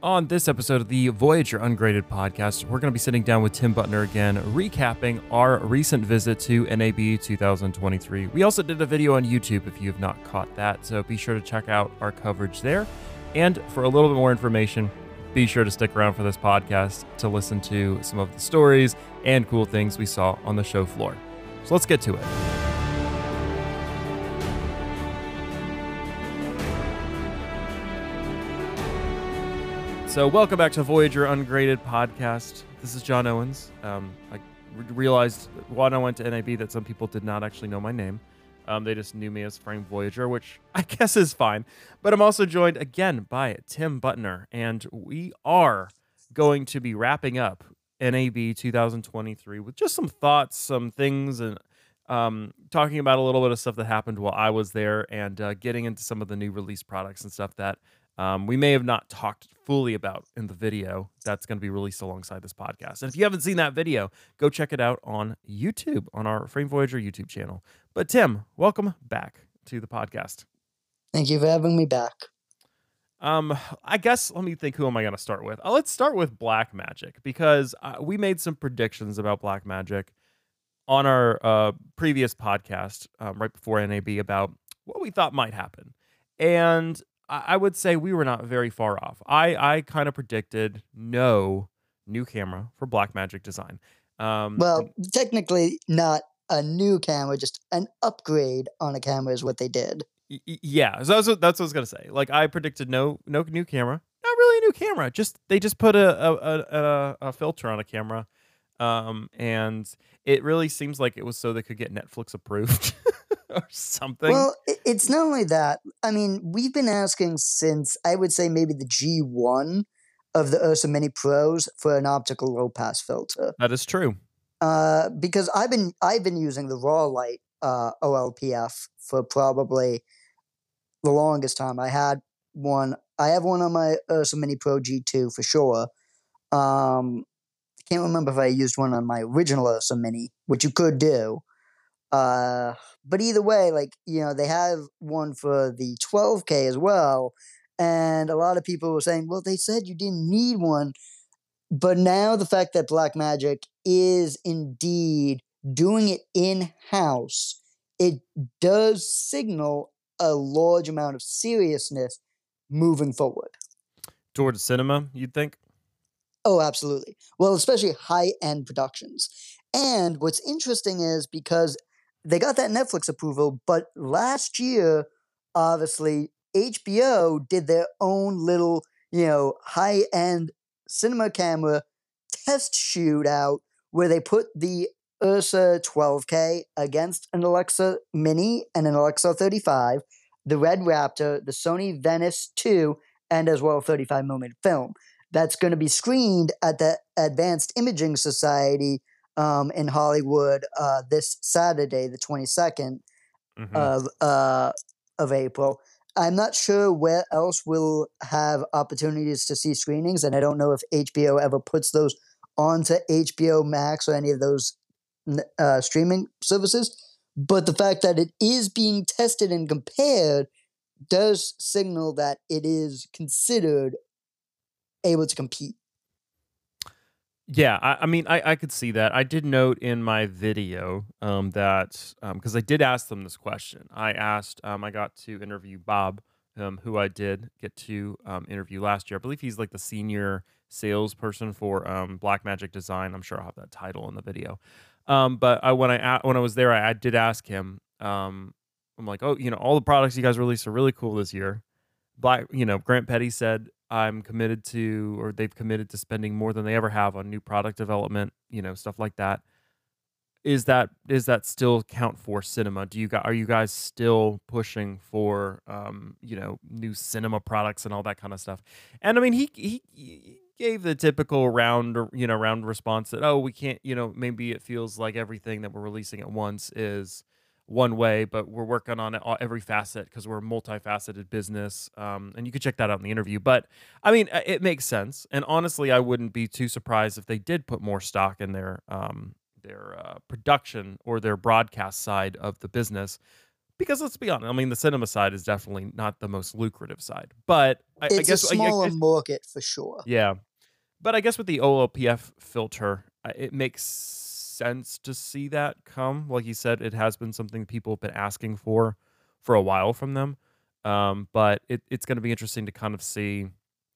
On this episode of the Voyager Ungraded podcast, we're going to be sitting down with Tim Butner again, recapping our recent visit to NAB 2023. We also did a video on YouTube if you have not caught that, so be sure to check out our coverage there. And for a little bit more information, be sure to stick around for this podcast to listen to some of the stories and cool things we saw on the show floor. So let's get to it. So welcome back to Voyager Ungraded podcast. This is John Owens. I realized when I went to NAB that some people did not actually know my name. They just knew me as Frame Voyager, which I guess is fine. But I'm also joined again by Tim Butner, and we are going to be wrapping up NAB 2023 with just some thoughts, some things, and talking about a little bit of stuff that happened while I was there, and getting into some of the new release products and stuff that we may have not talked fully about in the video that's going to be released alongside this podcast. And if you haven't seen that video, go check it out on YouTube, on our Frame Voyager YouTube channel. But Tim, welcome back to the podcast. Thank you for having me back. I guess, let me think, who am I going to start with? Let's start with Blackmagic, because we made some predictions about Blackmagic on our previous podcast right before NAB about what we thought might happen. And I would say we were not very far off. I kind of predicted no new camera for Blackmagic design. Well, technically not a new camera, just an upgrade on a camera is what they did. Yeah, so that's what I was gonna say. Like, I predicted no new camera, not really a new camera. They just put a filter on a camera, and it really seems like it was so they could get Netflix approved. Or something. Well, it's not only that. I mean, we've been asking since, I would say, maybe the G1 of the Ursa Mini Pros for an optical low pass filter. That is true. Because I've been using the Rawlite OLPF for probably the longest time. I have one on my Ursa Mini Pro G2 for sure. I can't remember if I used one on my original Ursa Mini, which you could do. But either way, they have one for the 12K as well. And a lot of people were saying, well, they said you didn't need one. But now the fact that Blackmagic is indeed doing it in-house, it does signal a large amount of seriousness moving forward. Towards cinema, you'd think? Oh, absolutely. Well, especially high-end productions. And what's interesting is because they got that Netflix approval, but last year, obviously, HBO did their own little, high-end cinema camera test shootout where they put the Ursa 12K against an Alexa Mini and an Alexa 35, the Red Raptor, the Sony Venice 2, and as well 35mm film. That's going to be screened at the Advanced Imaging Society in Hollywood this Saturday, the 22nd of April. I'm not sure where else we'll have opportunities to see screenings, and I don't know if HBO ever puts those onto HBO Max or any of those streaming services. But the fact that it is being tested and compared does signal that it is considered able to compete. Yeah, I mean, I could see that. I did note in my video that, because I did ask them this question. I got to interview Bob, who I did get to interview last year. I believe he's like the senior salesperson for Blackmagic Design. I'm sure I'll have that title in the video. But when I was there, I did ask him, I'm like, oh, all the products you guys released are really cool this year. Grant Petty said, I'm committed to, or they've committed to spending more than they ever have on new product development, stuff like that. Is that still count for cinema? Are you guys still pushing for, new cinema products and all that kind of stuff? And I mean, he gave the typical round response that, oh, we can't, maybe it feels like everything that we're releasing at once is one way, but we're working on it every facet because we're a multifaceted business. And you can check that out in the interview. But I mean, it makes sense. And honestly, I wouldn't be too surprised if they did put more stock in their production or their broadcast side of the business. Because let's be honest, I mean, the cinema side is definitely not the most lucrative side, but I It's a guess I smaller guess market for sure. yeah. But I guess with the OLPF filter, it makes sense to see that come. Like you said, it has been something people have been asking for a while from them. But it's going to be interesting to kind of see.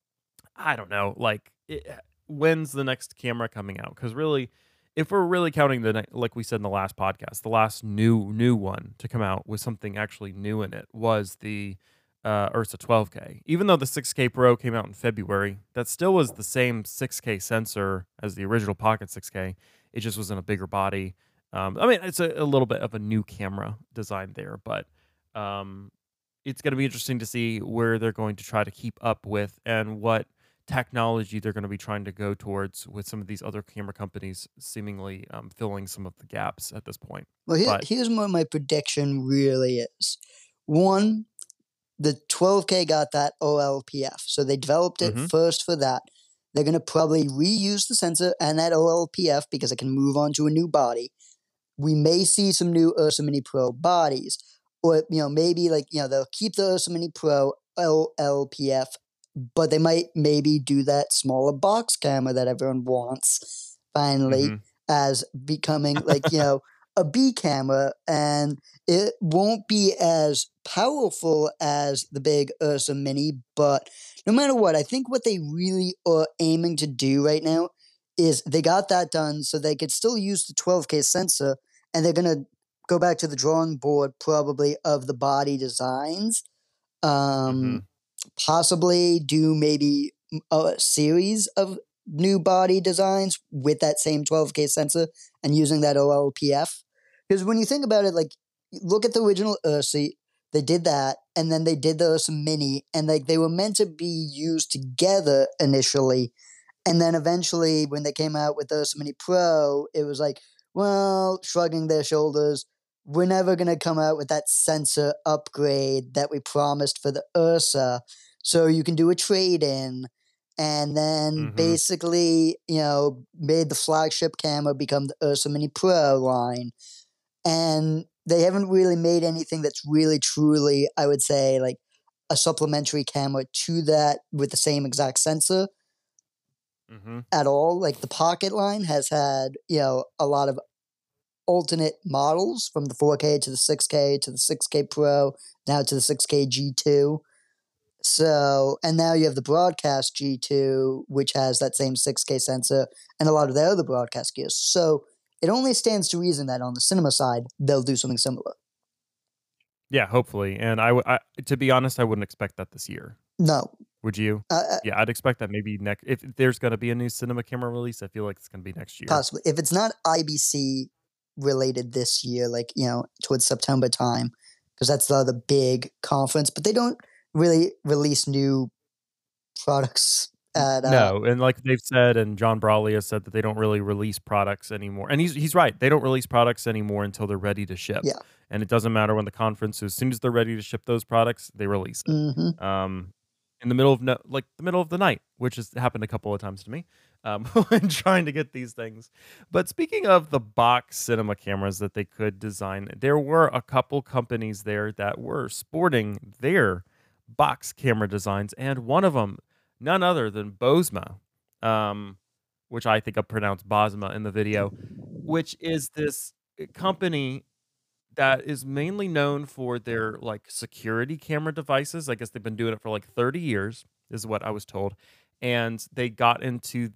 I don't know, like when's the next camera coming out? Because really, if we're really counting like we said in the last podcast, the last new one to come out with something actually new in it was the Ursa 12K. Even though the 6K Pro came out in February, that still was the same 6K sensor as the original Pocket 6K. It just was in a bigger body. I mean, it's a little bit of a new camera design there, but um, it's going to be interesting to see where they're going to try to keep up with and what technology they're going to be trying to go towards with some of these other camera companies seemingly filling some of the gaps at this point. Well, But here's what my prediction really is. One, the 12K got that OLPF, so they developed it mhm, first for that. They're going to probably reuse the sensor and that OLPF because it can move on to a new body. We may see some new Ursa Mini Pro bodies, or maybe they'll keep the Ursa Mini Pro OLPF, but they might maybe do that smaller box camera that everyone wants finally mhm, as becoming a B camera, and it won't be as powerful as the big Ursa Mini, but no matter what, I think what they really are aiming to do right now is they got that done so they could still use the 12K sensor, and they're going to go back to the drawing board probably of the body designs. Um, mhm, Possibly do maybe a series of new body designs with that same 12K sensor and using that OLPF. Because when you think about it, like, look at the original Ursa, they did that, and then they did the Ursa Mini, and like they were meant to be used together initially, and then eventually, when they came out with the Ursa Mini Pro, it was like, well, shrugging their shoulders, we're never going to come out with that sensor upgrade that we promised for the Ursa. So you can do a trade in. And then mhm. basically, made the flagship camera become the Ursa Mini Pro line. And they haven't really made anything that's really, truly, I would say, like a supplementary camera to that with the same exact sensor Mhm. at all. Like the Pocket line has had, a lot of alternate models from the 4K to the 6K to the 6K Pro, now to the 6K G2. So, and now you have the Broadcast G2, which has that same 6K sensor, and a lot of their other broadcast gears. So, it only stands to reason that on the cinema side, they'll do something similar. Yeah, hopefully. And to be honest, I wouldn't expect that this year. No, Would you? uh, Yeah, I'd expect that maybe next. If there's going to be a new cinema camera release, I feel like it's going to be next year. possibly. If it's not IBC related this year, like, towards September time, because that's the other big conference, but they don't really release new products at No, and like they've said, and John Brawley has said that they don't really release products anymore. And he's right. They don't release products anymore until they're ready to ship. yeah. And it doesn't matter when the conference. As soon as they're ready to ship those products, they release it. Hmm. In the middle of like the middle of the night, which has happened a couple of times to me, when trying to get these things. But speaking of the box cinema cameras that they could design, there were a couple companies there that were sporting their box camera designs, and one of them, none other than Bosma, um, which I think I pronounced Bosma in the video, which is this company that is mainly known for their like security camera devices. I guess they've been doing it for like 30 years, is what I was told. And they got into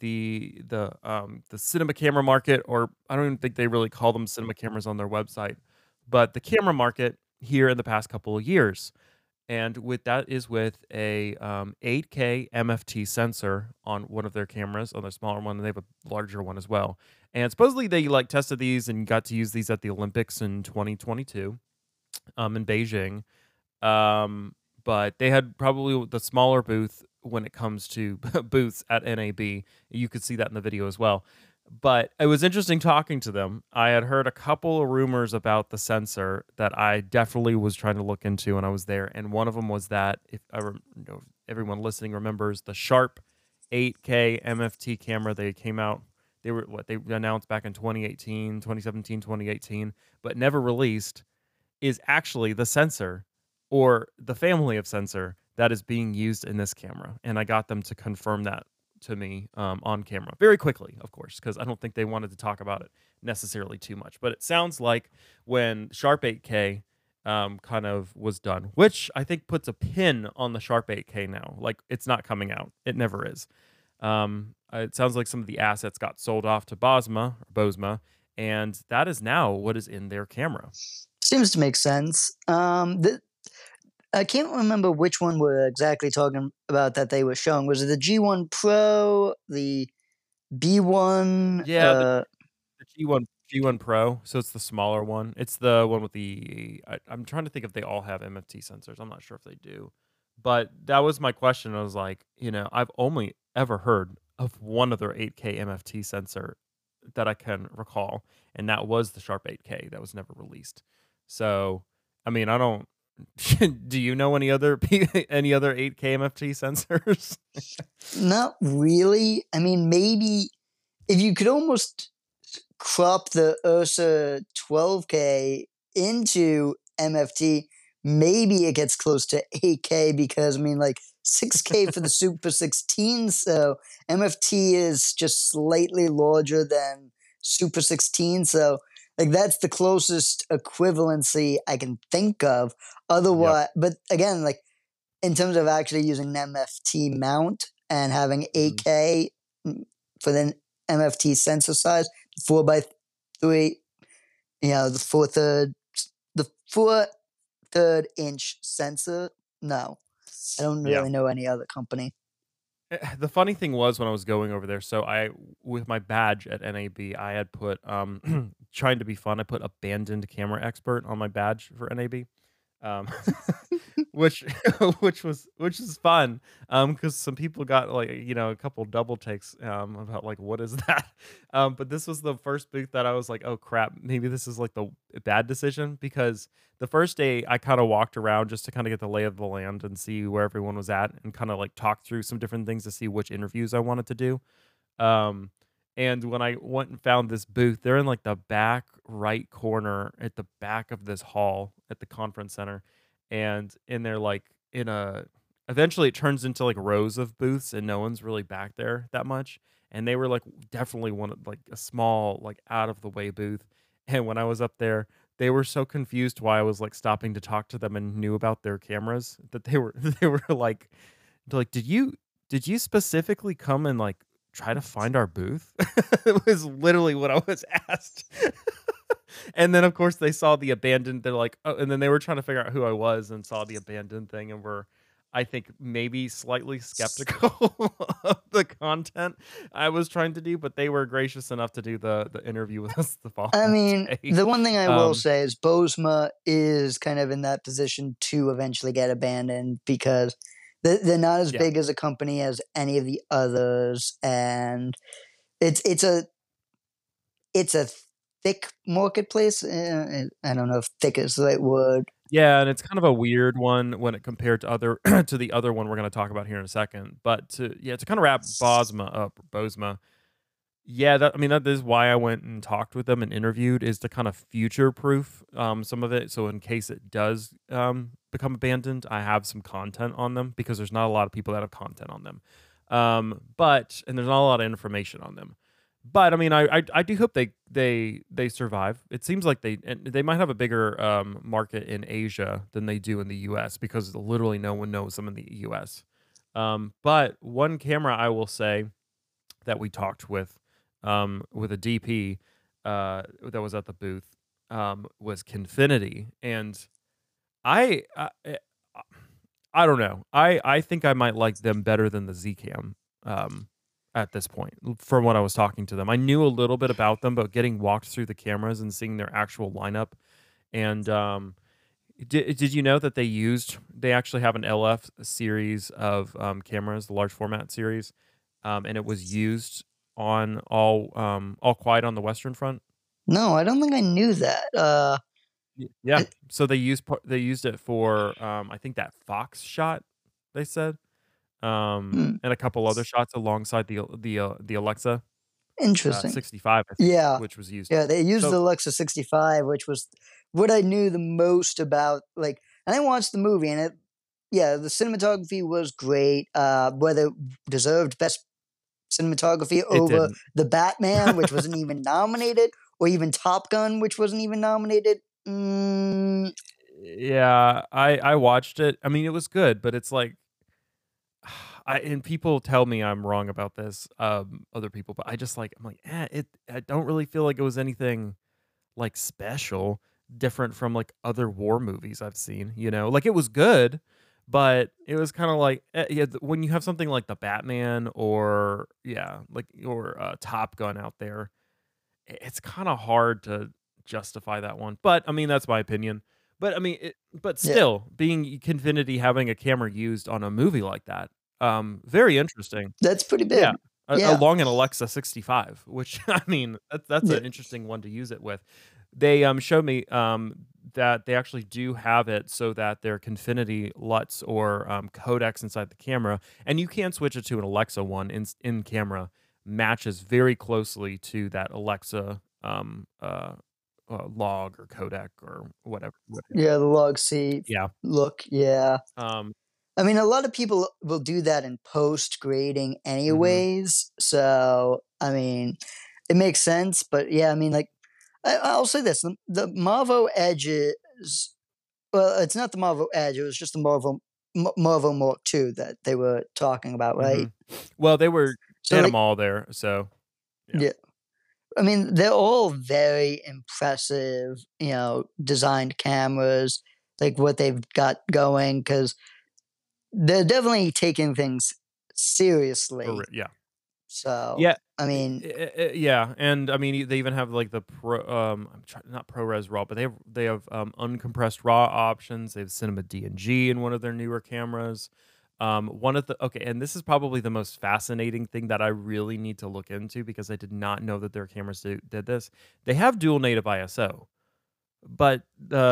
the cinema camera market, or I don't even think they really call them cinema cameras on their website, but the camera market here in the past couple of years. And with that is with a 8K MFT sensor on one of their cameras, on their smaller one, and they have a larger one as well. And supposedly they like tested these and got to use these at the Olympics in 2022 in Beijing. Um, but they had probably the smaller booth when it comes to booths at NAB. You could see that in the video as well. But it was interesting talking to them. I had heard a couple of rumors about the sensor that I definitely was trying to look into when I was there, and one of them was that if everyone listening remembers the Sharp 8K MFT camera, they came out. They announced back in 2018, 2017, 2018, but never released. is actually the sensor or the family of sensor that is being used in this camera. And I got them to confirm that to me on camera very quickly, of course, because I don't think they wanted to talk about it necessarily too much. But it sounds like when Sharp 8K kind of was done, which I think puts a pin on the Sharp 8K now. Like it's not coming out. It never is. It sounds like some of the assets got sold off to Bosma, and that is now what is in their camera. Seems to make sense. I can't remember which one we're exactly talking about that they were showing. Was it the G1 Pro, the B1? Yeah, the G1 Pro. So it's the smaller one. It's the one with the. I'm trying to think if they all have MFT sensors. I'm not sure if they do, but that was my question. I was like, I've only ever heard of one other 8K MFT sensor that I can recall, and that was the Sharp 8K that was never released. So, I mean, I don't. Do you know any other 8K MFT sensors? Not really. I mean, maybe if you could almost crop the Ursa 12K into MFT, maybe it gets close to 8K because, I mean, like 6K for the Super 16, so MFT is just slightly larger than Super 16, so like that's the closest equivalency I can think of. Otherwise, but again, like in terms of actually using an MFT mount and having 8K for the MFT sensor size, 4x3, the 4/3 inch sensor. No, I don't really know any other company. The funny thing was when I was going over there, so with my badge at NAB, I had put trying to be fun, I put abandoned camera expert on my badge for NAB. Um, which which is fun because some people got like a couple double takes about like what is that. But this was the first booth that I was like, oh crap, maybe this is like the bad decision, because the first day I kind of walked around just to kind of get the lay of the land and see where everyone was at and kind of like talk through some different things to see which interviews I wanted to do. And when I went and found this booth, they're in like the back right corner at the back of this hall at the conference center. And they're like eventually it turns into like rows of booths and no one's really back there that much. And they were like definitely one of like a small, like out of the way booth. And when I was up there, they were so confused why I was like stopping to talk to them and knew about their cameras that they were like, did you specifically come and like try to find our booth? It was literally what I was asked. And then of course they saw the abandoned, they're like, oh, and then they were trying to figure out who I was and saw the abandoned thing and were, I think, maybe slightly skeptical of the content I was trying to do, but they were gracious enough to do the interview with us the I following mean, day. the one thing I will say is Bosma is kind of in that position to eventually get abandoned because they're not as big as a company as any of the others, and it's a thick marketplace. I don't know if thick is the right word. Yeah, and it's kind of a weird one when it compared to other to the other one we're going to talk about here in a second. But to kind of wrap Bosma. Yeah, that is why I went and talked with them and interviewed, is to kind of future proof some of it. So in case it does become abandoned, I have some content on them, because there's not a lot of people that have content on them. And there's not a lot of information on them. But I mean, I do hope they survive. It seems like they might have a bigger market in Asia than they do in the U.S., because literally no one knows them in the U.S. But one camera I will say that we talked with a DP that was at the booth was Kinfinity, and I don't know. I think I might like them better than the Zcam at this point, from what I was talking to them. I knew a little bit about them, but getting walked through the cameras and seeing their actual lineup. And did you know that they actually have an LF series of cameras, the large format series, and it was used on All Quiet on the Western Front? No, I don't think I knew that. Yeah. So they used it for I think that Fox shot, they said. And a couple other shots alongside the Alexa Interesting. 65, I think, which was used. Yeah, they used So the Alexa 65, which was what I knew the most about, like, and I watched the movie, and yeah, the cinematography was great. Whether it deserved best cinematography It over didn't. the Batman, which wasn't even nominated, or even Top Gun, which wasn't even nominated. Mm, Yeah, I watched it. I mean, it was good, but it's like and people tell me I'm wrong about this, other people, but I just like I'm like, I don't really feel like it was anything like special, different from like other war movies I've seen, you know? Like it was good, but it was kind of like yeah, when you have something like the Batman or yeah, like or Top Gun out there, it's kind of hard to justify that one. But I mean, that's my opinion. But I mean, but yeah, still, being Confinity having a camera used on a movie like that, very interesting. that's pretty Yeah, big. Yeah, along an Alexa 65, which I mean, that's yeah. an interesting one to use it with. They showed me that they actually do have it so that their Confinity LUTs or codecs inside the camera, and you can switch it to an Alexa one in camera, matches very closely to that Alexa log or codec or whatever. Yeah, the log C Yeah. look. Yeah. Um. I mean, a lot of people will do that in post grading Mhm. anyways. So, I mean, it makes sense. But yeah, I mean, like, I'll say this: the Marvo Edge is, well, it's not the Marvo Edge. It was just the Marvo Mark II that they were talking about, right? Mhm. Well, they So, had them like, all there, so yeah. yeah, I mean, they're all very impressive, designed cameras, like what they've got going, because they're definitely taking things seriously. Yeah. So, Yeah, I mean, yeah, and I mean, they even have like the I'm trying not ProRes RAW, but they have uncompressed RAW options. They have Cinema DNG in one of their newer cameras. One of the okay, and this is probably the most fascinating thing that I really need to look into because I did not know that their cameras did this. They have dual native ISO, but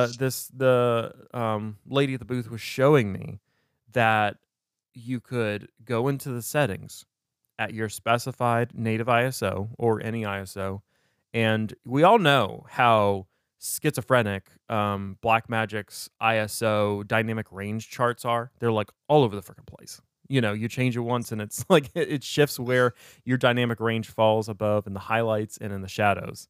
the lady at the booth was showing me that you could go into the settings at your specified native ISO or any ISO. And we all know how schizophrenic Blackmagic's ISO dynamic range charts are. They're like all over the freaking place. You know, you change it once and it's like it shifts where your dynamic range falls above in the highlights and in the shadows.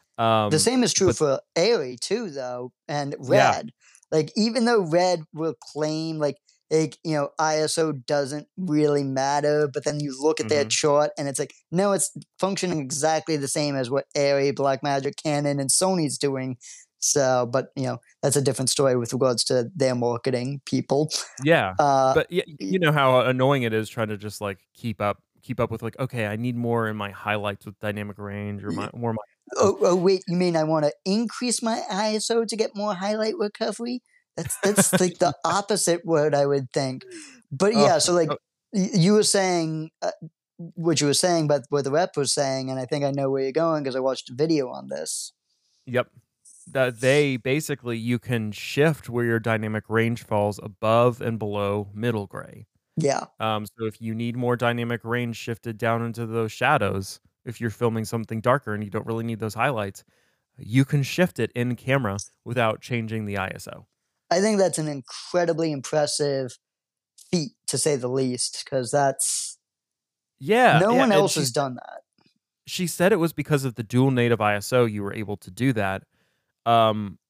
the Um, same is true but for Airy too, though, and yeah, Red. Like, even though Red will claim, like, ISO doesn't really matter, but then you look at their hmm chart and it's like, no, it's functioning exactly the same as what Airy, Blackmagic, Canon, and Sony's doing. So, but that's a different story with regards to their marketing people. yeah. Uh, But yeah, you know how annoying it is trying to just like keep up with like okay, I need more in my highlights with dynamic range or my more my shadows. Oh, wait, you mean I wanna increase my ISO to get more highlight recovery? That's like the opposite word I would think. But Oh, yeah, so, like, oh, you were saying, what you were saying, but what the rep was saying, and I think I know where you're going because I watched a video on this. yep. That they basically you can shift where your dynamic range falls above and below middle gray. Yeah. So if you need more dynamic range shifted down into those shadows, if you're filming something darker and you don't really need those highlights, you can shift it in camera without changing the ISO. I think that's an incredibly impressive feat, to say the least, because that's Yeah, no yeah, one and else has done that. she said it was because of the dual native ISO you were able to do that. Um,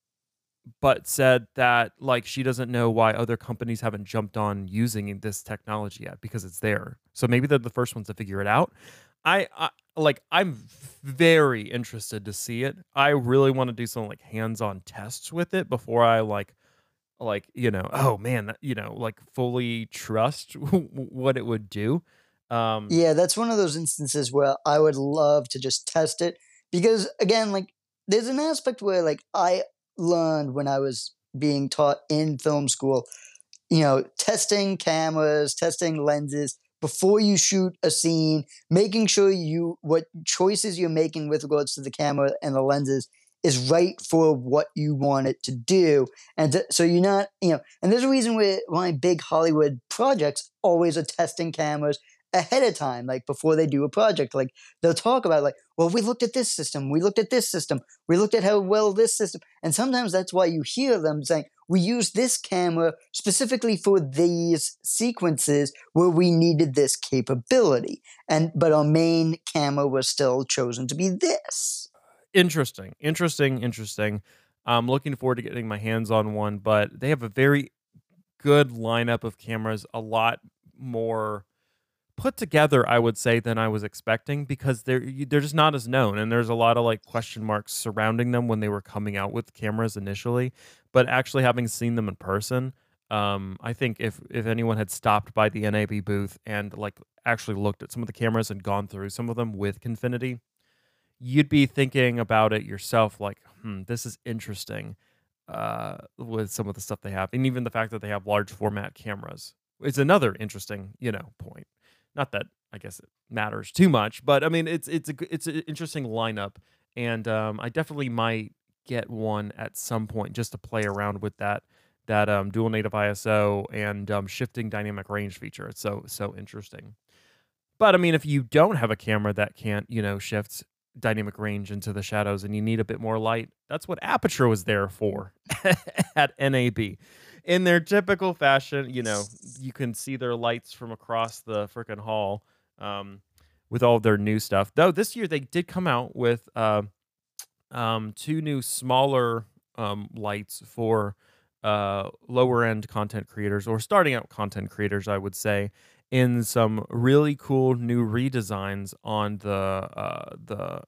but said that like she doesn't know why other companies haven't jumped on using this technology yet because it's there. So maybe they're the first ones to figure it out. I like I'm very interested to see it. I really want to do some like hands-on tests with it before I oh man, like fully trust what it would do. Um Yeah, that's one of those instances where I would love to just test it because, again, like, there's an aspect where, like, I learned when I was being taught in film school, testing cameras, testing lenses before you shoot a scene, making sure what choices you're making with regards to the camera and the lenses is right for what you want it to do. And so you're not, and there's a reason why big Hollywood projects always are testing cameras ahead of time, like before they do a project. Like they'll talk about like, well, we looked at this system, we looked at this system, we looked at how well this system, and sometimes that's why you hear them saying, we used this camera specifically for these sequences where we needed this capability, but our main camera was still chosen to be this. Interesting. I'm looking forward to getting my hands on one, but they have a very good lineup of cameras, a lot more put together, I would say, than I was expecting because they're just not as known, and there's a lot of like question marks surrounding them when they were coming out with cameras initially. But actually having seen them in person, I think if anyone had stopped by the NAB booth and like actually looked at some of the cameras and gone through some of them with Confinity, you'd be thinking about it yourself, like, this is interesting. With some of the stuff they have, and even the fact that they have large format cameras is another interesting, point. Not that I guess it matters too much, but I mean, it's an interesting lineup, and I definitely might get one at some point just to play around with that dual native ISO and shifting dynamic range feature. It's so interesting. But I mean, if you don't have a camera that can't, shift dynamic range into the shadows and you need a bit more light, that's what Aperture was there for at NAB. In their typical fashion, you can see their lights from across the freaking hall with all of their new stuff. Though this year they did come out with two new smaller lights for lower end content creators or starting out content creators, I would say, in some really cool new redesigns on the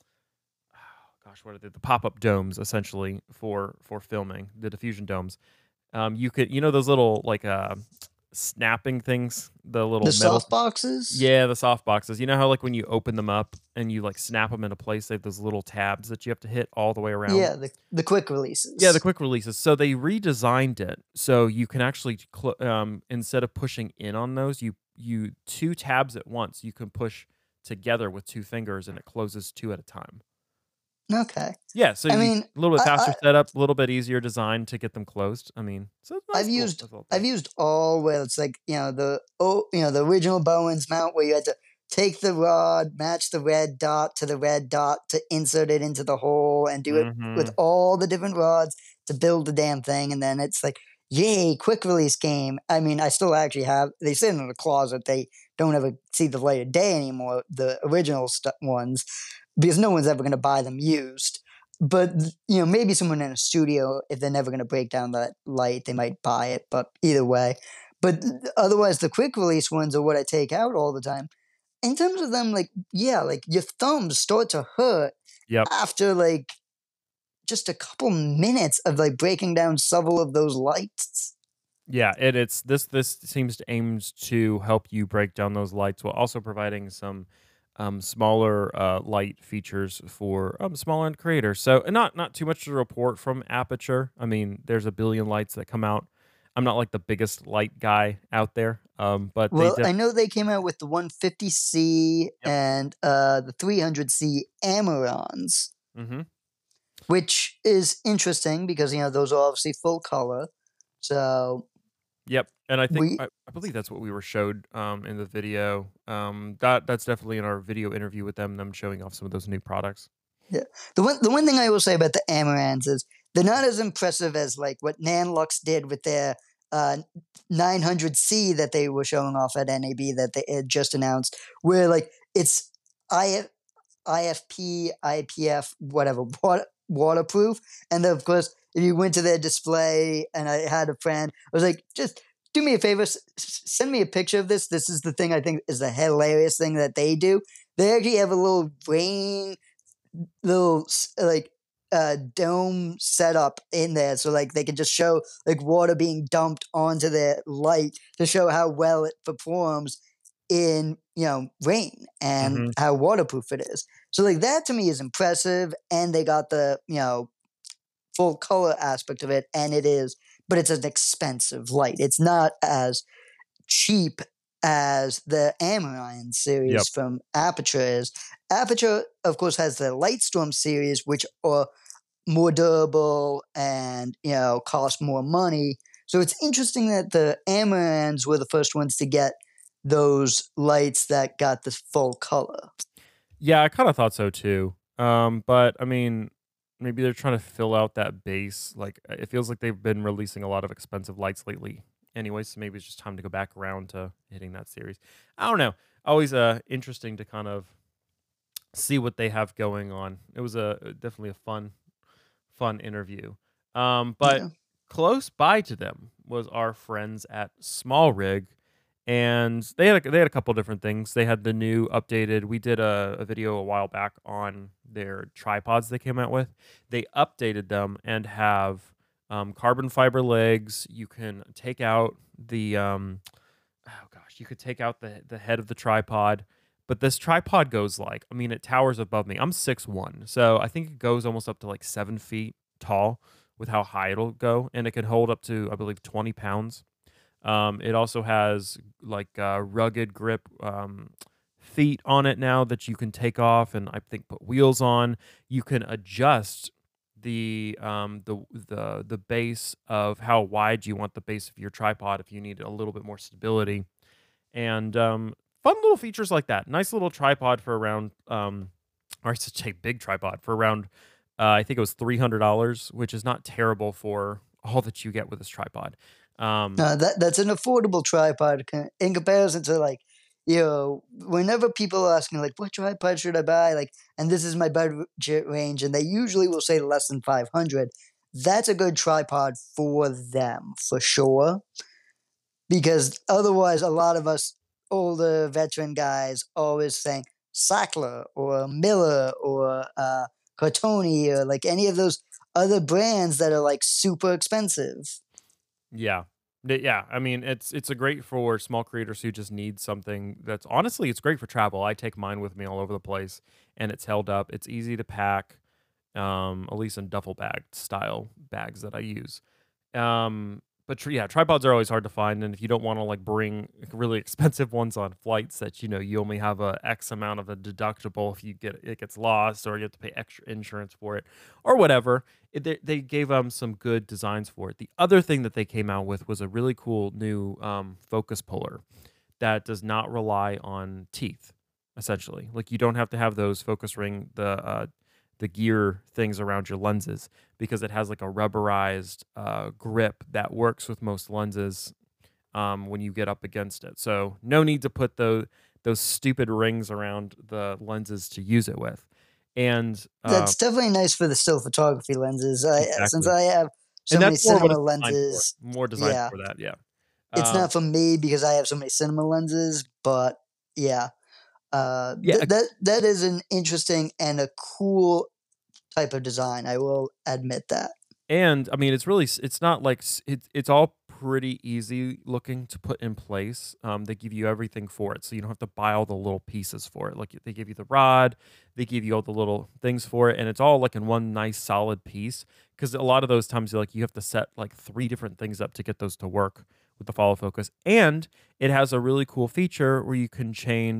gosh, what are they? The pop-up domes, essentially, for filming, the diffusion domes. You could, those little like snapping things, the little The metal. soft boxes? Yeah, the soft boxes. You know how like when you open them up and you like snap them into place, they have those little tabs that you have to hit all the way around. Yeah, the quick Yeah, the releases. quick releases. So they redesigned it so you can actually instead of pushing in on those, you two tabs at once. You can push together with two fingers, and it closes two at a time. Okay. Yeah, so I you mean, a little bit faster I setup, a little bit easier design to get them closed. I mean, so it's nice little I've thing. used all where it's like the original Bowens mount where you had to take the rod, match the red dot to the red dot to insert it into the hole, and do it with Mhm. all the different rods to build the damn thing, and then it's like, yay, quick release game. I mean, I still actually have. They sit in the closet. They don't ever see the light of day anymore. The original ones, because no one's ever going to buy them used. But maybe someone in a studio, if they're never going to break down that light, they might buy it. But either way, but otherwise, the quick release ones are what I take out all the time. In terms of them, like like your thumbs start to hurt Yep. after like just a couple minutes of like breaking down several of those lights. Yeah, it's this seems to aims to help you break down those lights while also providing some smaller light features for smaller end creators. So, and not too much to report from Aperture. I mean, there's a billion lights that come out. I'm not like the biggest light guy out there, but they Well, def- I know they came out with the 150C Yep. and the 300C Amarons, Mm-hmm. which is interesting because those are obviously full color. So Yep, and I think we I believe that's what we were showed in the video. That's definitely in our video interview with them showing off some of those new products. yeah. The one thing I will say about the Amarans is they're not as impressive as like what Nanlux did with their 900C that they were showing off at NAB that they had just announced, where like it's IFP, IPF, whatever, waterproof. And then, of course, if you went to their display and I had a friend, I was like, just do me a favor, send me a picture of this. This is the thing I think is the hilarious thing that they do. They actually have a little rain, little like dome setup in there, so like they can just show like water being dumped onto their light to show how well it performs in rain and Mm-hmm. how waterproof it is. So like that to me is impressive, and they got the full color aspect of it, and but it's an expensive light. It's not as cheap as the Amaran Yep. series from Aperture is. Aperture, of course, has the Lightstorm series, which are more durable and cost more money. So it's interesting that the Amarans were the first ones to get those lights that got this full color. Yeah, I kind of thought so too. But I mean, maybe they're trying to fill out that base. Like it feels like they've been releasing a lot of expensive lights lately. Anyway, so maybe it's just time to go back around to hitting that series. I don't know. Always interesting to kind of see what they have going on. It was a definitely a fun interview. But Yeah. close by to them was our friends at Small Rig, and they had a couple different things. They had the new updated. We did a video a while back on their tripods they came out with. They updated them and have carbon fiber legs. You can take out the oh gosh, you could take out the head of the tripod. But this tripod goes like, I mean, it towers above me. I'm 6'1", so I think it goes almost up to like 7 feet tall with how high it'll go, and it can hold up to, I believe, 20 pounds. It also has like rugged grip feet on it now that you can take off and I think put wheels on. You can adjust the base of how wide you want the base of your tripod if you need a little bit more stability. And fun little features like that. Nice little tripod for around or I should say big tripod for around I think it was $300, which is not terrible for all that you get with this tripod. That's an affordable tripod in comparison to like, whenever people are asking like, what tripod should I buy? Like, and this is my budget range, and they usually will say less than 500. That's a good tripod for them for sure, because otherwise, a lot of us older veteran guys always saying Sackler or Miller or Cartoni or like any of those other brands that are like super expensive. Yeah. Yeah, I mean, it's a great for small creators who just need something that's honestly, it's great for travel. I take mine with me all over the place, and it's held up. It's easy to pack, at least in duffel bag style bags that I use. But yeah, tripods are always hard to find, and if you don't want to like bring really expensive ones on flights that you only have a X amount of a deductible if you get it gets lost or you have to pay extra insurance for it or whatever, they gave some good designs for it. The other thing that they came out with was a really cool new focus puller that does not rely on teeth. Essentially, like you don't have to have those focus ring the gear things around your lenses because it has like a rubberized grip that works with most lenses when you get up against it. So no need to put those stupid rings around the lenses to use it with. And That's definitely nice for the still photography lenses. Since exactly, I have so and many that's more what cinema it's designed for. lenses, More designed yeah, for that, yeah. it's Um, not for me because I have so many cinema lenses. But yeah, yeah, that is an interesting and a cool type of design. I will admit that. and I mean, it's not like it's all pretty easy looking to put in place. They give you everything for it, so you don't have to buy all the little pieces for it. Like they give you the rod, they give you all the little things for it, and it's all like in one nice solid piece. Because a lot of those times, you have to set like 3 different things up to get those to work with the follow focus. And it has a really cool feature where you can chain.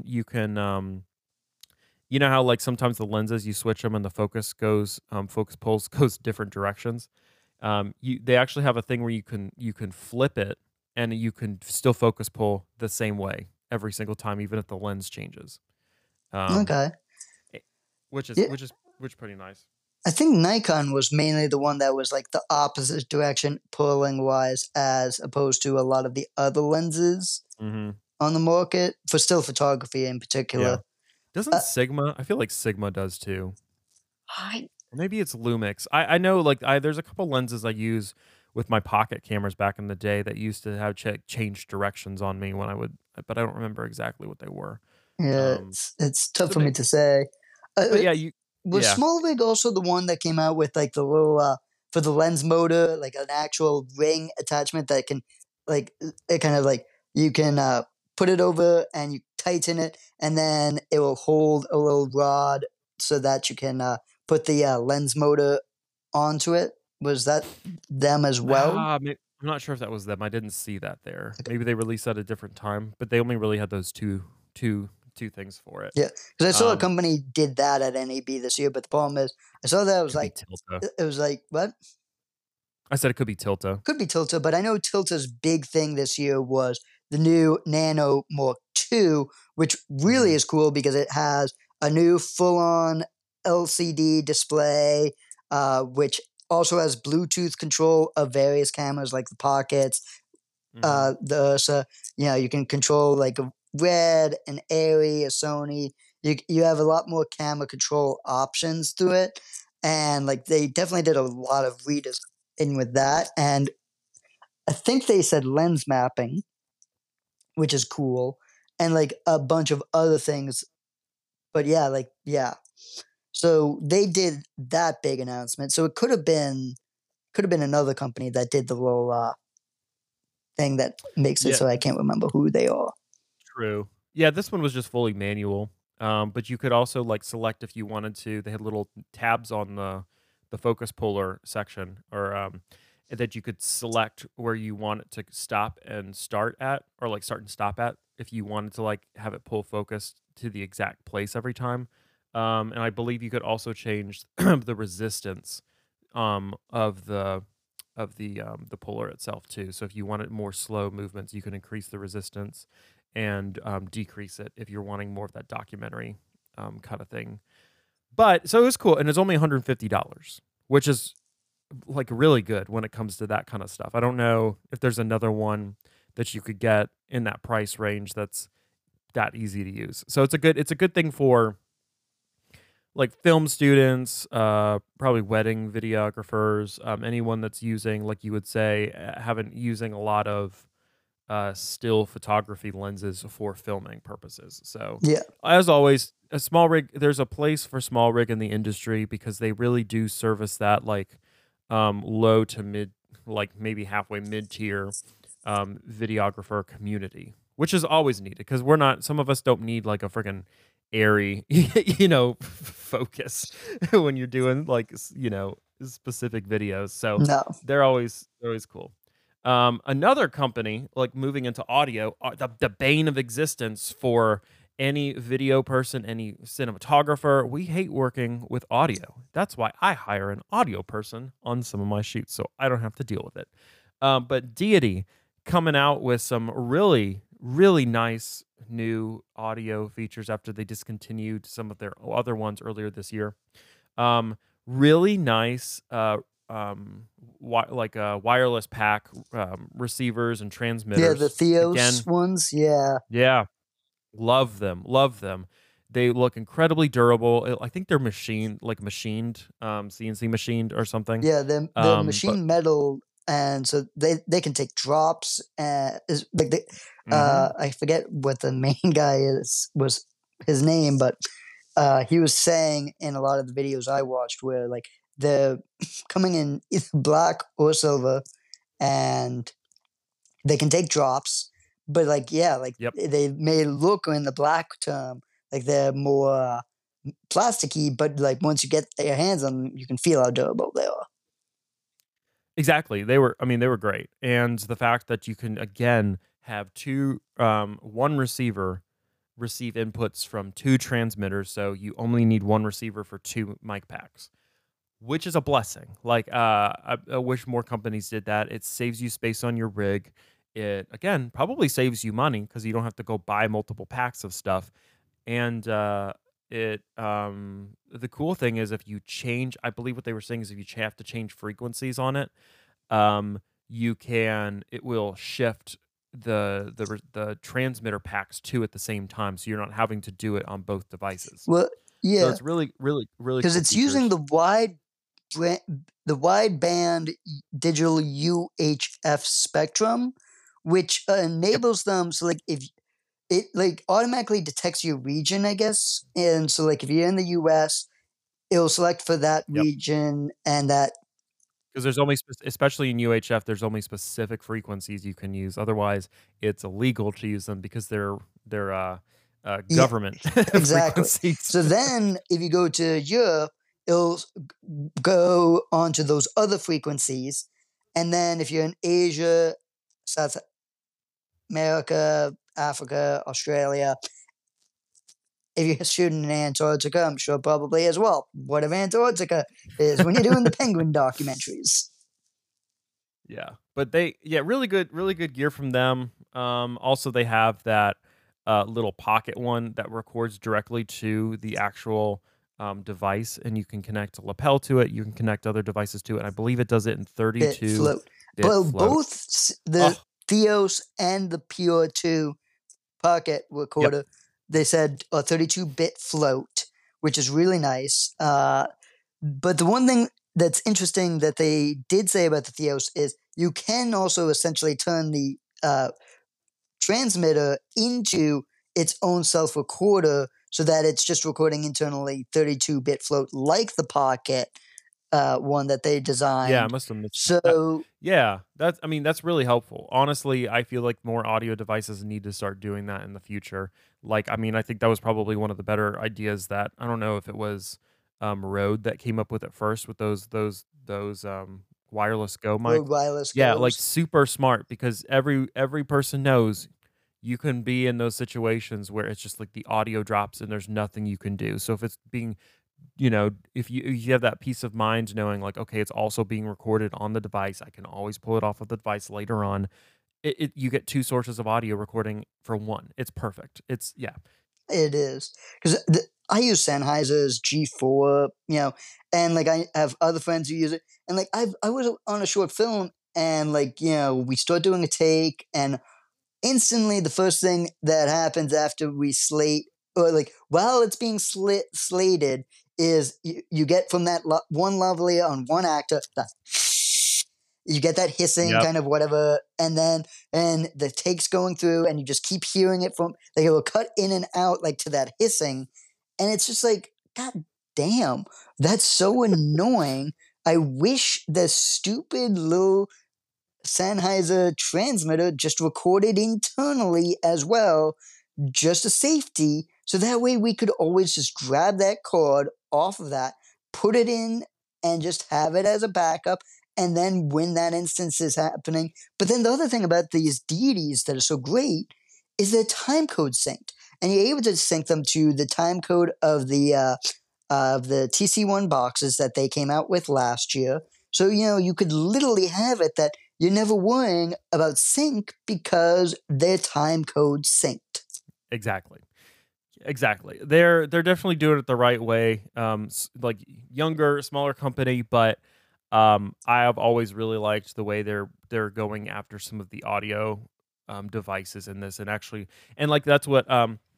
You know how like sometimes the lenses you switch them and the focus pulls goes different directions. They actually have a thing where you can flip it and you can still focus pull the same way every single time, even if the lens changes. Um, Okay, eh, which is yeah, which is which is pretty nice. I think Nikon was mainly the one that was like the opposite direction pulling wise, as opposed to a lot of the other lenses Hmm. on the market for still photography in Yeah. particular. Doesn't Uh, Sigma? I feel like Sigma does too. I Or maybe it's Lumix. I know like there's a couple lenses I use with my pocket cameras back in the day that used to have change directions on me when I would, but I don't remember exactly what they were. Yeah, Um, it's tough so for me maybe, to say. but yeah, Was yeah, Smallvig also the one that came out with like the little for the lens motor, like an actual ring attachment that can like it kind of like you can put it over and you tighten it, and then it will hold a little rod so that you can put the lens motor onto it. Was that them as well? I'm not sure if that was them. I didn't see that there. Maybe they released at a different time, but they only really had those two things for it. Yeah, because I saw a Um, company did that at NAB this year, but the problem is I saw that it was could be like Tilta. it was like what? I said it could be Tilta. Could be Tilta, but I know Tilta's big thing this year was the new Nano Mark II, which really Hmm. is cool because it has a new full-on LCD display, which also has Bluetooth control of various cameras like the Pockets, Hmm. the Ursa. You know, you can control like a Red, an Airy, a Sony. You have a lot more camera control options to it, and like they definitely did a lot of redesign with that. And I think they said lens mapping, which is cool, and like a bunch of other things. But yeah, like yeah. So they did that big announcement. So it could have been another company that did the little thing that makes it Yeah, so I can't remember who they are. true. Yeah, this one was just fully manual. But you could also like select if you wanted to. They had little tabs on the focus puller section, or that you could select where you want it to stop and start at, or like start and stop at, if you wanted to like have it pull focus to the exact place every time. And I believe you could also change the resistance of the puller itself too. So if you wanted more slow movements, you can increase the resistance and decrease it if you're wanting more of that documentary kind of thing. But so it was cool, and it's only $150, which is like really good when it comes to that kind of stuff. I don't know if there's another one that you could get in that price range that's that easy to use. So it's a good thing for like film students, probably wedding videographers, anyone that's using, like you would say, having using a lot of still photography lenses for filming purposes. So, Yeah, as always, a small rig. There's a place for small rig in the industry because they really do service that like low to mid, like maybe halfway mid tier videographer community, which is always needed because we're not. Some of us don't need like a freaking airy, focus when you're doing like specific videos. So no. they're always cool. Another company, like moving into audio, the bane of existence for any video person, any cinematographer. We hate working with audio. That's why I hire an audio person on some of my shoots, so I don't have to deal with it. But Deity coming out with some really, really nice new audio features after they discontinued some of their other ones earlier this year. Really nice like wireless pack receivers and Yeah, the transmitters. Theos Again, ones. Yeah, yeah, love them, love them. They look incredibly durable. I think they're machined, CNC machined or something. yeah. The But machine metal, and so they can take drops. Is like mhm. I forget what the main guy was his name, but he was saying in a lot of the videos I watched where like they're coming in either black or silver, and they can take drops, but like yeah, like Yep. they may look in the black term like they're more plasticky, but like once you get your hands on them, you can feel how durable they are. Exactly. They were great. And the fact that you can again have one receiver receive inputs from two transmitters, so you only need one receiver for two mic packs, which is a blessing. Like I wish more companies did that. It saves you space on your rig. It again probably saves you money because you don't have to go buy multiple packs of stuff. And it the cool thing is if you change, I believe what they were saying is if you have to change frequencies on it, it will shift the transmitter packs two at the same time, so you're not having to do it on both devices. Well, So yeah, it's really, really, really because cool it's using features. the wide band digital UHF spectrum, which Yep. enables them so like if it like automatically detects your region, I guess, and so like if you're in the US, it'll select for that Yep. region and that. Because there's only, especially in UHF, there's only specific frequencies you can use. Otherwise, it's illegal to use them because they're Yeah, government exactly. frequencies. So then if you go to Europe, it'll go onto those other frequencies. And then if you're in Asia, South America, Africa, Australia, if you're shooting in Antarctica, I'm sure probably as well. What if Antarctica is when you're doing the penguin documentaries? Yeah, but really good gear from them. Also, they have that little pocket one that records directly to the actual device, and you can connect a lapel to it. You can connect other devices to it. I believe it does it in Bit 32 float. bit But float. the Oh, Theos and the Pure 2 pocket yep. recorder, they said a 32-bit float, which is really nice. But the one thing that's interesting that they did say about the Theos is you can also essentially turn the transmitter into its own self-recorder so that it's just recording internally 32-bit float like the pocket one that they Yeah, I designed. must have missed that. So Yeah, that's I mean, that's really helpful. Honestly, I feel like more audio devices need to start doing that in the future. Like, I mean, I think that was probably one of the better ideas that I don't know if it was Rode that came up with it first with those wireless Go mics. Rode Wireless Yeah, like goes. super smart because every person knows you can be in those situations where it's just like the audio drops and there's nothing you can do. So if it's being if you have that peace of mind knowing like, okay, it's also being recorded on the device, I can always pull it off of the device later on. You get two sources of audio recording for one. It's perfect. It's yeah. It is because I use Sennheiser's G4, and like I have other friends who use it, and like I was on a short film, and like we start doing a take, and instantly the first thing that happens after we slate, or like while it's being slated, is you get from that one lavalier on one actor that you get that hissing Yep. kind of whatever, and then and the takes going through, and you just keep hearing it from like it will cut in and out like to that hissing, and it's just like god damn, that's so annoying. I wish the stupid little Sennheiser transmitter just recorded internally as well, just a safety, so that way we could always just grab that cord off of that, put it in, and just have it as a backup. And then when that instance is happening, but then the other thing about these deities that are so great is their time code synced, and you're able to sync them to the time code of the TC1 boxes that they came out with last year. So you could literally have it that you're never worrying about sync because their time code synced. Exactly. Exactly. They're definitely doing it the right way. Like younger, smaller company, but I have always really liked the way they're going after some of the audio devices in this, and actually, and like that's what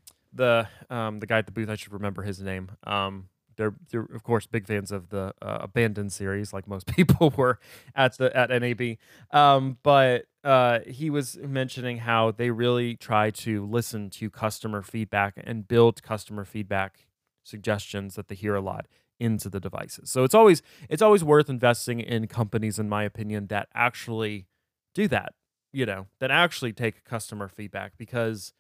the guy at the booth, I should remember his name. They're of course big fans of the Abandoned series, like most people were at NAB. But he was mentioning how they really try to listen to customer feedback and build customer feedback suggestions that they hear a lot into the devices. So it's always worth investing in companies, in my opinion, that actually do that. That actually take customer feedback because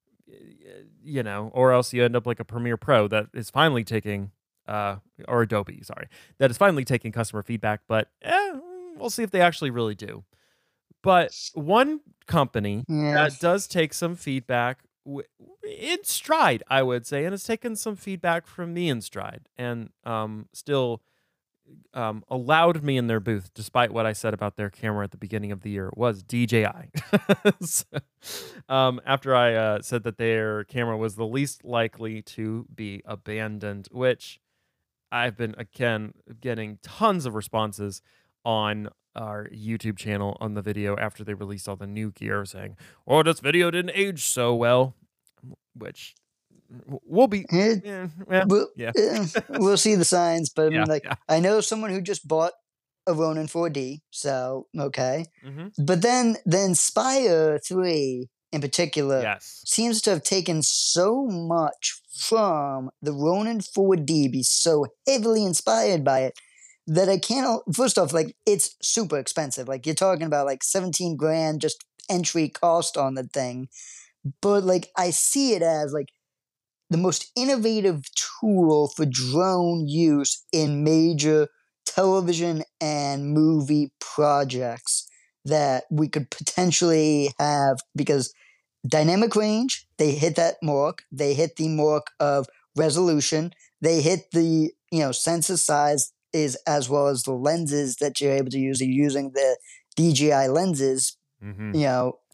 or else you end up like a Premiere Pro that is finally taking, or Adobe, sorry, that is finally taking customer feedback. But we'll see if they actually really do. But one company Yeah. that does take some feedback in stride, I would say, and has taken some feedback from me in stride, and still allowed me in their booth, despite what I said about their camera at the beginning of the year, was DJI. So, after I said that their camera was the least likely to be abandoned, which I've been, again, getting tons of responses on our YouTube channel on the video after they released all the new gear saying, oh, this video didn't age so well, which will be, It, yeah, we'll, yeah, we'll see the signs, but I yeah, mean, like, yeah. I know someone who just bought a Ronin 4D, so okay. Mm-hmm. But then the Inspire 3 in particular Yes. seems to have taken so much from the Ronin 4D, be so heavily inspired by it, that I can't. First off, like, it's super expensive. Like, you're talking about like 17 grand just entry cost on the thing. But like, I see it as like the most innovative tool for drone use in major television and movie projects that we could potentially have, because dynamic range, they hit that mark, they hit the mark of resolution, they hit the sensor size is as well as the lenses that you're able to use. You're using the DJI lenses, Mm-hmm. you know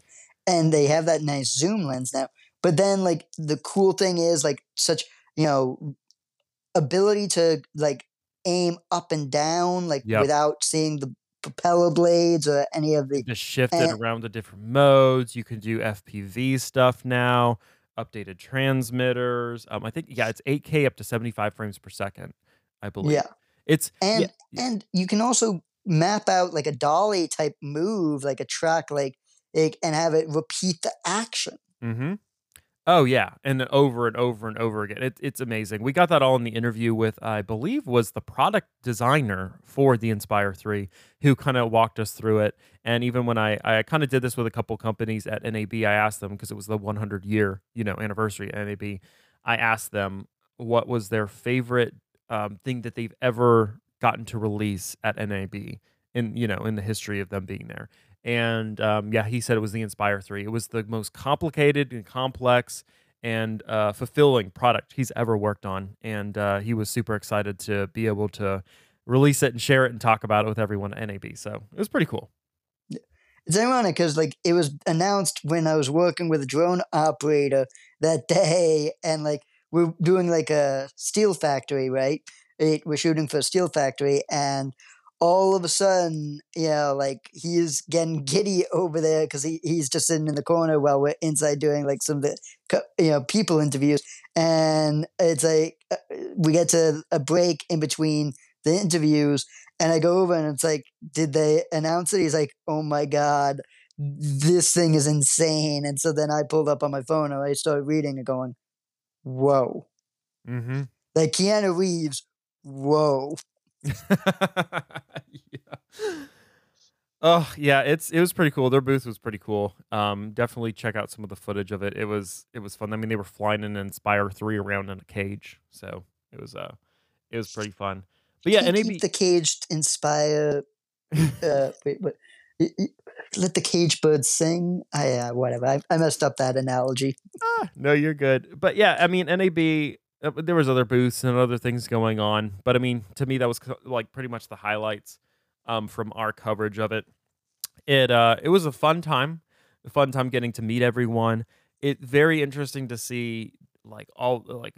and they have that nice zoom lens now. But then like the cool thing is like such, you know, ability to like aim up and down like Yep. without seeing the propeller blades or any of the Just shift it and around the different modes. You can do FPV stuff now, updated transmitters. I think yeah, it's 8K up to 75 frames per second, I believe. yeah. It's yeah. And you can also map out like a dolly type move, like a track, like and have it repeat the action. Mm-hmm. Oh yeah, and then over and over and over again. It's amazing. We got that all in the interview with, I believe, was the product designer for the Inspire 3, who kind of walked us through it. And even when I kind of did this with a couple companies at NAB, I asked them because it was the 100 year anniversary at NAB. I asked them what was their favorite thing that they've ever gotten to release at NAB in the history of them being there. And yeah, he said it was the Inspire 3. It was the most complicated and complex and fulfilling product he's ever worked on. And he was super excited to be able to release it and share it and talk about it with everyone at NAB. So it was pretty cool. It's ironic because like it was announced when I was working with a drone operator that day, and like we're doing like a steel factory, right? We're shooting for a steel factory, and all of a sudden, like he's getting giddy over there because he's just sitting in the corner while we're inside doing like some of the people interviews, and it's like we get to a break in between the interviews, and I go over and it's like, did they announce it? He's like, oh my God, this thing is insane. And so then I pulled up on my phone and I started reading and going, whoa. Mm-hmm. Like Keanu Reeves, whoa. Yeah. Oh yeah, it was pretty cool. Their booth was pretty cool. Definitely check out some of the footage of it. It was fun. I mean, they were flying an Inspire 3 around in a cage, so it was pretty fun. But yeah, Can't keep NAB. the caged Inspire. Wait, what? Let the cage birds sing. Whatever. I messed up that analogy. No, you're good. But yeah, I mean, NAB. There was other booths and other things going on, but I mean, to me, that was like pretty much the highlights from our coverage of it. It was a fun time getting to meet everyone. It very interesting to see like all like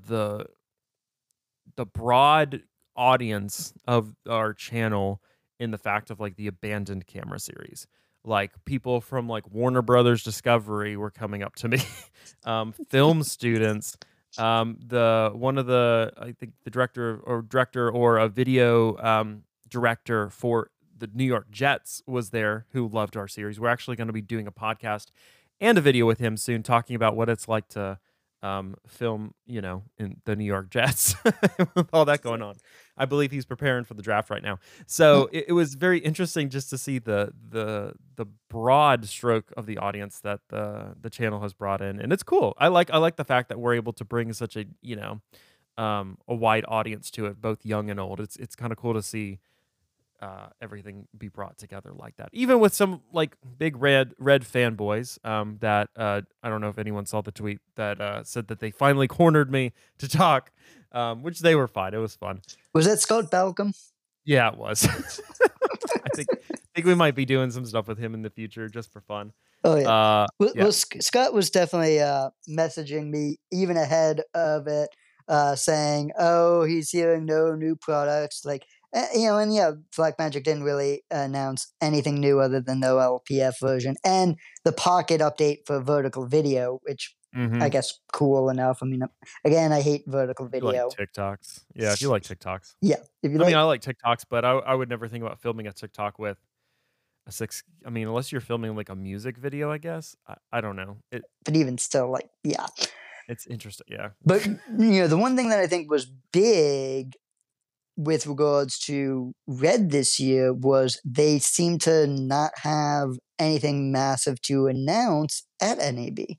the broad audience of our channel in the fact of like the abandoned camera series. Like people from like Warner Brothers Discovery were coming up to me, film students. The one of the I think the director or a video director for the New York Jets was there who loved our series. We're actually going to be doing a podcast and a video with him soon talking about what it's like to film, in the New York Jets with all that going on. I believe he's preparing for the draft right now. So it was very interesting just to see the broad stroke of the audience that the channel has brought in, and it's cool. I like the fact that we're able to bring such a a wide audience to it, both young and old. It's kind of cool to see everything be brought together like that. Even with some like big red fanboys that I don't know if anyone saw the tweet that said that they finally cornered me to talk, which they were fine. It was fun. Was that Scott Balcom? Yeah, it was. I think we might be doing some stuff with him in the future just for fun. Oh yeah. Yeah. Scott was definitely messaging me even ahead of it, saying, "Oh, he's hearing no new products." Like, and yeah, Blackmagic didn't really announce anything new other than the OLPF version and the Pocket update for vertical video, which I Mm-hmm. guess cool enough. I mean, again, I hate vertical You like video. TikToks? Yeah, if you like TikToks. Yeah, if you I mean, like, I like TikToks, but I would never think about filming a TikTok with a six. I mean, unless you're filming like a music video, I guess. I don't know. but even still, like, yeah. It's interesting. Yeah. But the one thing that I think was big with regards to Red this year was they seem to not have anything massive to announce at NAB.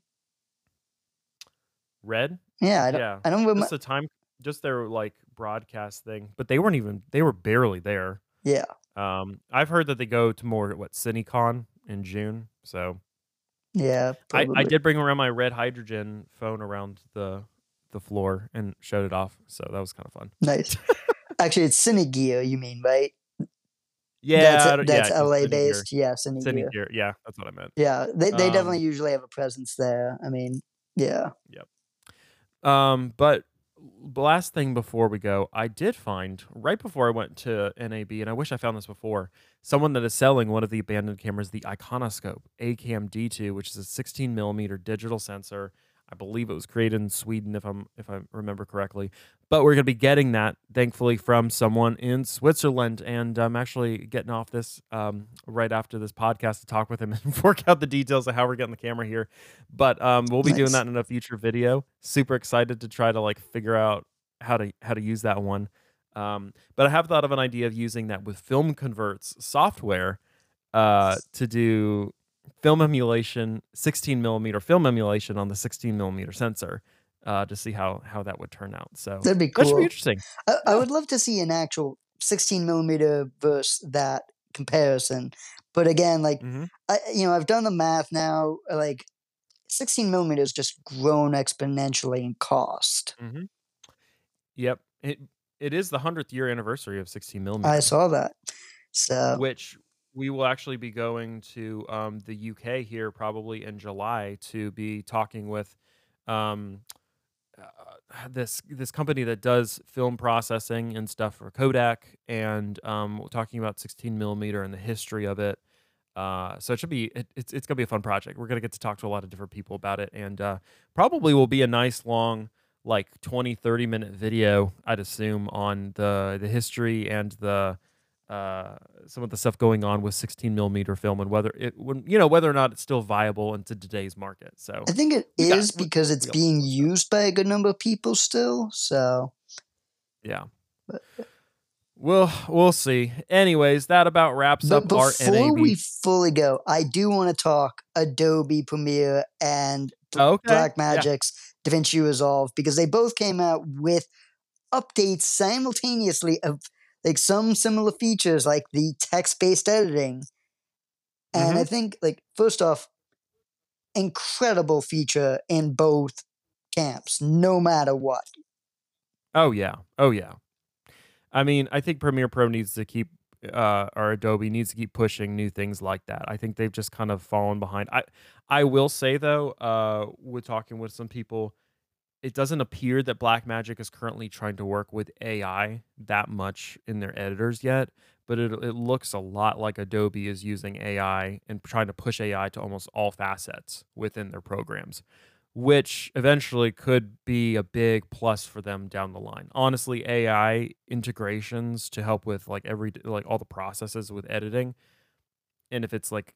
Red? Yeah, Yeah. I don't remember. Just their like broadcast thing, but they were barely there. Yeah, I've heard that they go to more CineCon in June. So yeah, I probably. did bring around my red hydrogen phone around the floor and showed it off. So that was kind of fun. Nice. Actually, it's Cinegear, you mean, right? That's Yeah, yeah, that's use LA Cinegear. based. Yeah, Cine Cinegear. Gear, yeah, that's what I meant. Yeah, they definitely Um, usually have a presence there. I mean, yeah. yep. But the last thing before we go, I did find right before I went to NAB, and I wish I found this before, someone that is selling one of the abandoned cameras, the Iconoscope ACAM D2, which is a 16 millimeter digital sensor. I believe it was created in Sweden, if I remember correctly. But we're gonna be getting that, thankfully, from someone in Switzerland, and I'm actually getting off this right after this podcast to talk with him and work out the details of how we're getting the camera here. But we'll be doing Nice. that in a future video. Super excited to try to like figure out how to use that one. But I have thought of an idea of using that with Film Converts software to do film emulation, 16 millimeter film emulation on the 16 millimeter sensor to see how that would turn out. So That'd be that should be cool. interesting. I Yeah. would love to see an actual 16 millimeter versus that comparison. But again, like Hmm. I've done the math now. Like 16 millimeters just grown exponentially in cost. Hmm. Yep. It is the 100th year anniversary of 16 I millimeter, saw that. So which we will actually be going to the UK here probably in July to be talking with um, this company that does film processing and stuff for Kodak, and talking about 16 millimeter and the history of it. So it should be it's gonna be a fun project. We're gonna get to talk to a lot of different people about it, and probably will be a nice long like 20-30 minute video, I'd assume, on the history and the some of the stuff going on with 16 millimeter film and whether or not it's still viable into today's market. So I think it we got is because it's we got some being cool stuff. used by a good number of people still. So, Yeah. We'll see. Anyways, that about wraps but up our before we NAB. fully go, I do want to talk Adobe Premiere and Okay. Yeah. Blackmagic's DaVinci Resolve because they both came out with updates simultaneously of like some similar features like the text-based editing. And I Mhm. think like first off, incredible feature in both camps, no matter what. Oh yeah. Oh yeah. I mean, I think Premiere Pro needs to keep or Adobe needs to keep pushing new things like that. I think they've just kind of fallen behind. I will say though, with talking with some people, it doesn't appear that Blackmagic is currently trying to work with AI that much in their editors yet, but it looks a lot like Adobe is using AI and trying to push AI to almost all facets within their programs, which eventually could be a big plus for them down the line. Honestly, AI integrations to help with like all the processes with editing, and if it's like,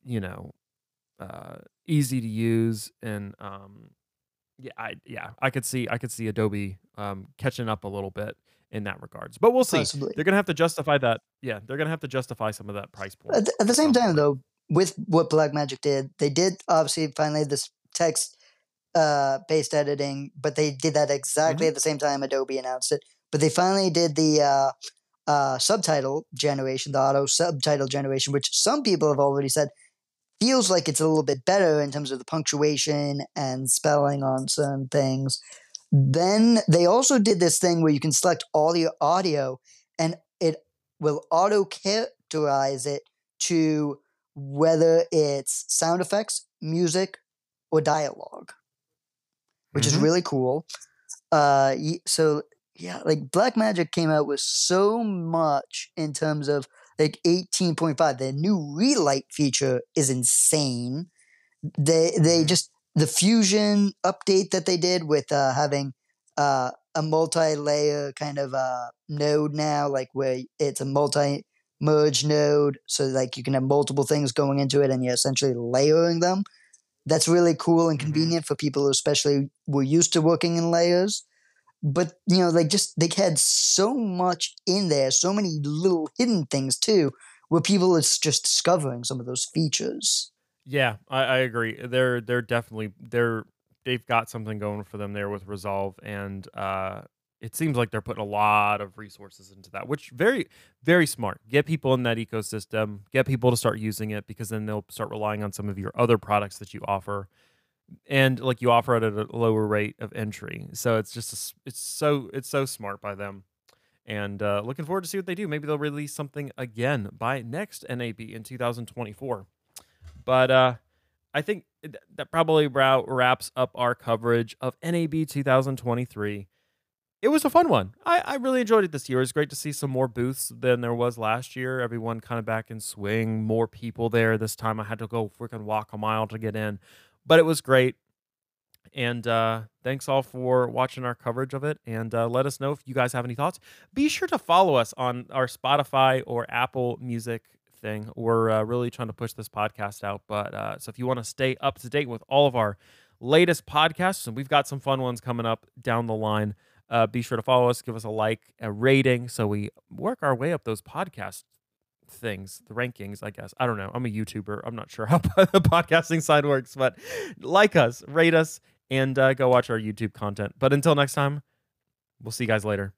easy to use and I could see Adobe catching up a little bit in that regards. But we'll see. Possibly. They're gonna have to justify that. Yeah, they're gonna have to justify some of that price point At the at same some time, point. though, with what Blackmagic did, they did obviously finally this text based editing, but they did that exactly Hmm. at the same time Adobe announced it. But they finally did the subtitle generation, the auto subtitle generation, which some people have already said feels like it's a little bit better in terms of the punctuation and spelling on certain things. Then they also did this thing where you can select all your audio and it will auto characterize it to whether it's sound effects, music, or dialogue, which is Hmm. really cool. So yeah, like Blackmagic came out with so much in terms of like 18.5. The new relight feature is insane. They Hmm. just the fusion update that they did with having a multi-layer kind of node now, like where it's a multi-merge node, so like you can have multiple things going into it and you're essentially layering them. That's really cool and Hmm. convenient for people who especially were used to working in layers. But like just they had so much in there, so many little hidden things too, where people are just discovering some of those features. Yeah, I agree. They're definitely they've got something going for them there with Resolve, and it seems like they're putting a lot of resources into that, which very very smart. Get people in that ecosystem, get people to start using it, because then they'll start relying on some of your other products that you offer, and like you offer it at a lower rate of entry. So it's just it's so smart by them. and looking forward to see what they do. Maybe they'll release something again by next NAB in 2024. But I think that probably wraps up our coverage of NAB 2023. It was a fun one. I really enjoyed it this year. It was great to see some more booths than there was last year. Everyone kind of back in swing, more people there. This time I had to go freaking walk a mile to get in, but it was great. And thanks all for watching our coverage of it. And let us know if you guys have any thoughts. Be sure to follow us on our Spotify or Apple Music thing. We're really trying to push this podcast out. But so if you want to stay up to date with all of our latest podcasts, and we've got some fun ones coming up down the line, be sure to follow us, give us a like, a rating, so we work our way up those podcast things, the rankings, I guess. I don't know. I'm a YouTuber. I'm not sure how the podcasting side works, but like us, rate us, and go watch our YouTube content. But until next time, we'll see you guys later.